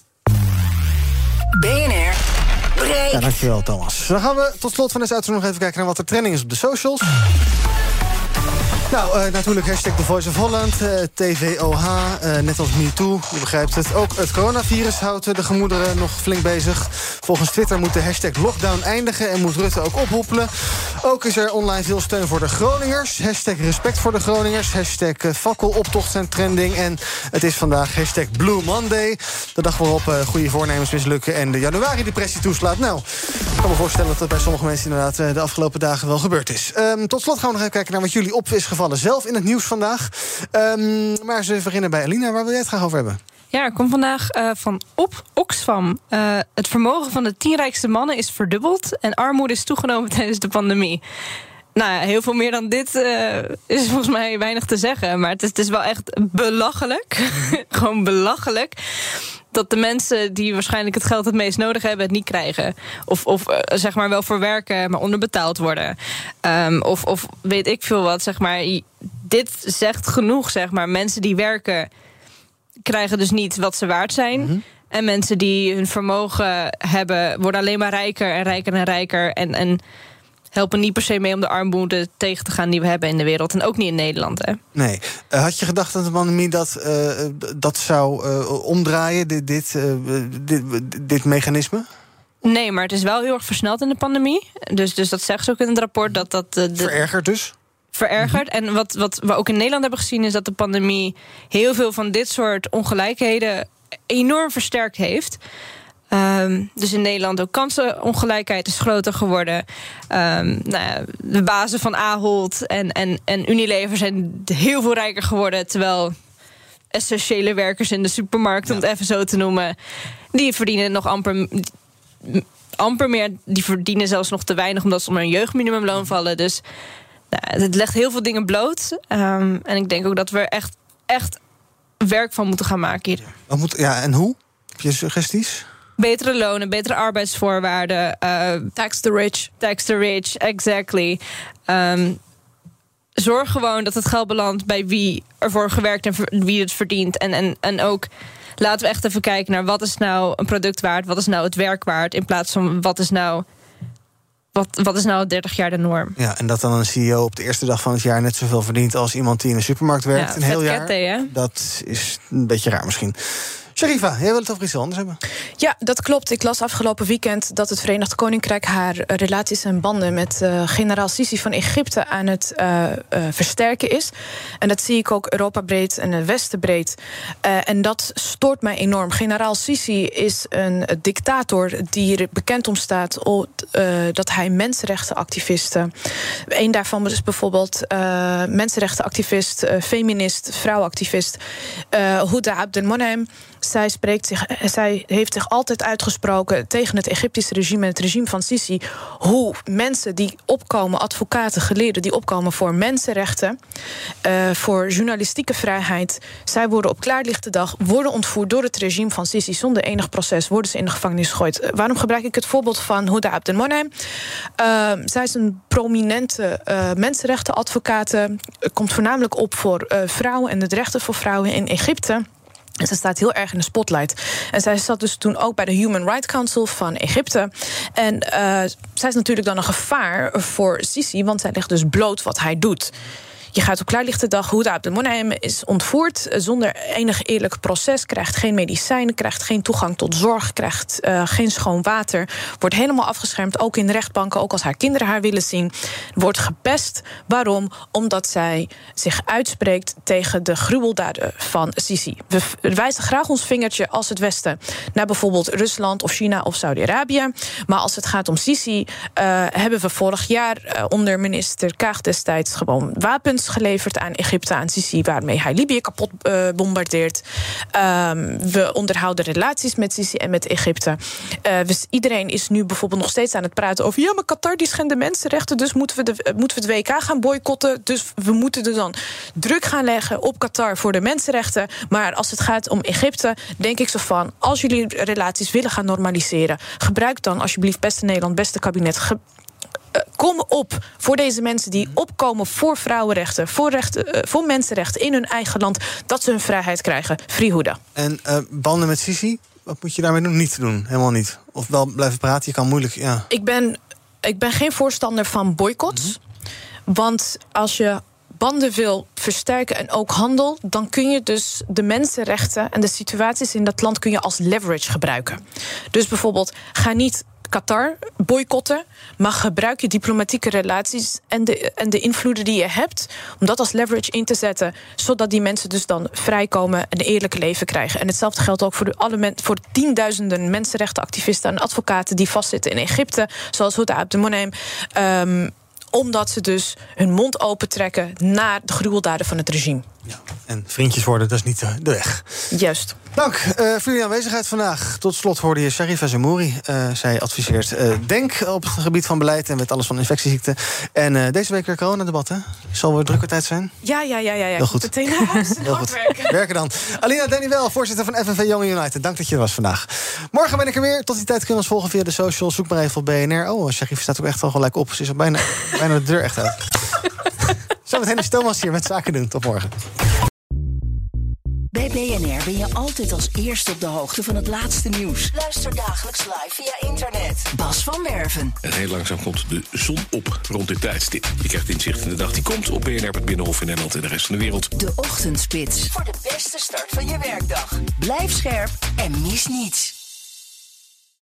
BNR breekt. Ja, dankjewel Thomas. Dan gaan we tot slot van deze uitzending nog even kijken naar wat er trending is op de socials. Nou, natuurlijk hashtag The Voice of Holland, TVOH, net als MeToo, je begrijpt het. Ook het coronavirus houdt de gemoederen nog flink bezig. Volgens Twitter moet de hashtag lockdown eindigen en moet Rutte ook ophoepelen. Ook is er online veel steun voor de Groningers. Hashtag respect voor de Groningers. Hashtag fakkeloptocht zijn trending. En het is vandaag hashtag Blue Monday. De dag waarop goede voornemens mislukken en de januari-depressie toeslaat. Nou, ik kan me voorstellen dat dat bij sommige mensen inderdaad de afgelopen dagen wel gebeurd is. Tot slot gaan we nog even kijken naar wat jullie op is gevallen zelf in het nieuws vandaag. Maar ze beginnen bij Alina. Waar wil jij het graag over hebben? Ja, ik kom vandaag van Oxfam. Het vermogen van de 10 rijkste mannen is verdubbeld en armoede is toegenomen tijdens de pandemie. Nou ja, heel veel meer dan dit is volgens mij weinig te zeggen. Maar het is wel echt belachelijk. Gewoon belachelijk. Dat de mensen die waarschijnlijk het geld het meest nodig hebben het niet krijgen. Of zeg maar wel voor werken, maar onderbetaald worden. Of weet ik veel wat, zeg maar. Dit zegt genoeg, zeg maar. Mensen die werken krijgen dus niet wat ze waard zijn. Mm-hmm. En mensen die hun vermogen hebben worden alleen maar rijker en rijker en rijker. En helpen niet per se mee om de armoede tegen te gaan die we hebben in de wereld. En ook niet in Nederland, hè. Nee. Had je gedacht dat de pandemie dat zou omdraaien, dit mechanisme? Nee, maar het is wel heel erg versneld in de pandemie. Dus dat zegt ze ook in het rapport. Verergerd dus? Verergerd. En wat we ook in Nederland hebben gezien is dat de pandemie heel veel van dit soort ongelijkheden enorm versterkt heeft. Dus in Nederland ook kansenongelijkheid is groter geworden. De bazen van Ahold en Unilever zijn heel veel rijker geworden, terwijl essentiële werkers in de supermarkt, om het even zo te noemen, die verdienen nog amper meer. Die verdienen zelfs nog te weinig omdat ze onder een jeugdminimumloon vallen. Dus het legt heel veel dingen bloot. En ik denk ook dat we echt werk van moeten gaan maken hier. En hoe? Heb je suggesties? Betere lonen, betere arbeidsvoorwaarden. Tax the rich. Tax the rich, exactly. Zorg gewoon dat het geld belandt bij wie ervoor gewerkt en wie het verdient. En ook laten we echt even kijken naar wat is nou een product waard, wat is nou het werk waard, in plaats van wat is nou 30 jaar de norm. Ja, en dat dan een CEO op de eerste dag van het jaar net zoveel verdient als iemand die in een supermarkt werkt een heel jaar. Hè? Dat is een beetje raar misschien. Sharifa, jij wil het over iets anders hebben? Ja, dat klopt. Ik las afgelopen weekend dat het Verenigd Koninkrijk haar relaties en banden met generaal Sisi van Egypte aan het versterken is. En dat zie ik ook Europa-breed en Westen-breed. En dat stoort mij enorm. Generaal Sisi is een dictator die er bekend om staat dat hij mensenrechtenactivisten. Een daarvan is bijvoorbeeld mensenrechtenactivist, feminist, vrouwenactivist Houda Abdelmonem. Zij heeft zich altijd uitgesproken tegen het Egyptische regime en het regime van Sisi. Hoe mensen die opkomen, advocaten, geleerden die opkomen voor mensenrechten, voor journalistieke vrijheid, zij worden op klaarlichte dag worden ontvoerd door het regime van Sisi zonder enig proces, worden ze in de gevangenis gegooid. Waarom gebruik ik het voorbeeld van Houda Abdelmonem? Zij is een prominente mensenrechtenadvocate, komt voornamelijk op voor vrouwen en de rechten voor vrouwen in Egypte. En ze staat heel erg in de spotlight. En zij zat dus toen ook bij de Human Rights Council van Egypte. En zij is natuurlijk dan een gevaar voor Sisi, want zij legt dus bloot wat hij doet. Je gaat op klaarlichte dag, Houda Abdelmonem is ontvoerd zonder enig eerlijk proces, krijgt geen medicijnen, krijgt geen toegang tot zorg, krijgt geen schoon water, wordt helemaal afgeschermd, ook in de rechtbanken, ook als haar kinderen haar willen zien, wordt gepest. Waarom? Omdat zij zich uitspreekt tegen de gruweldaden van Sisi. We wijzen graag ons vingertje als het Westen naar bijvoorbeeld Rusland of China of Saudi-Arabië, maar als het gaat om Sisi hebben we vorig jaar onder minister Kaag destijds gewoon wapens geleverd aan Egypte, aan Sisi, waarmee hij Libië kapot bombardeert. We onderhouden relaties met Sisi en met Egypte. Iedereen is nu bijvoorbeeld nog steeds aan het praten over ja, maar Qatar die schendt de mensenrechten, dus moeten we het WK gaan boycotten. Dus we moeten er dan druk gaan leggen op Qatar voor de mensenrechten. Maar als het gaat om Egypte, denk ik zo van, als jullie relaties willen gaan normaliseren, gebruik dan alsjeblieft, beste Nederland, beste kabinet, kom op voor deze mensen die opkomen voor vrouwenrechten, voor mensenrechten in hun eigen land, dat ze hun vrijheid krijgen. Free Houda. En banden met Sisi, wat moet je daarmee doen? Niet doen, helemaal niet. Of wel blijven praten, je kan moeilijk, ja. Ik ben geen voorstander van boycotts. Want als je banden wil versterken en ook handel, dan kun je dus de mensenrechten en de situaties in dat land kun je als leverage gebruiken. Dus bijvoorbeeld, ga niet Qatar boycotten, maar gebruik je diplomatieke relaties en de invloeden die je hebt om dat als leverage in te zetten, zodat die mensen dus dan vrijkomen en een eerlijk leven krijgen. En hetzelfde geldt ook voor tienduizenden mensenrechtenactivisten en advocaten die vastzitten in Egypte, zoals Houda Abdelmonem, omdat ze dus hun mond opentrekken naar de gruweldaden van het regime. Ja, en vriendjes worden, dat is niet de weg. Juist. Dank voor jullie aanwezigheid vandaag. Tot slot hoorde je Sharifa Zemouri. Zij adviseert Denk op het gebied van beleid en met alles van infectieziekten. En deze week weer coronadebat, hè? Zal weer drukke tijd zijn? Ja. Heel goed. Meteen naar huis. Heel goed. Werken dan. Alina Daniwel, voorzitter van FNV Young United. Dank dat je er was vandaag. Morgen ben ik er weer. Tot die tijd kun je ons volgen via de social. Zoek maar even op BNR. Oh, Sharifa staat ook echt al gelijk op. Ze is al bijna de deur echt uit. Zometeen is Thomas hier met Zaken doen. Tot morgen. Bij BNR ben je altijd als eerste op de hoogte van het laatste nieuws. Luister dagelijks live via internet. Bas van Werven. En heel langzaam komt de zon op rond dit tijdstip. Je krijgt inzicht in de dag die komt op BNR, het Binnenhof in Nederland en de rest van de wereld. De Ochtendspits. Voor de beste start van je werkdag. Blijf scherp en mis niets.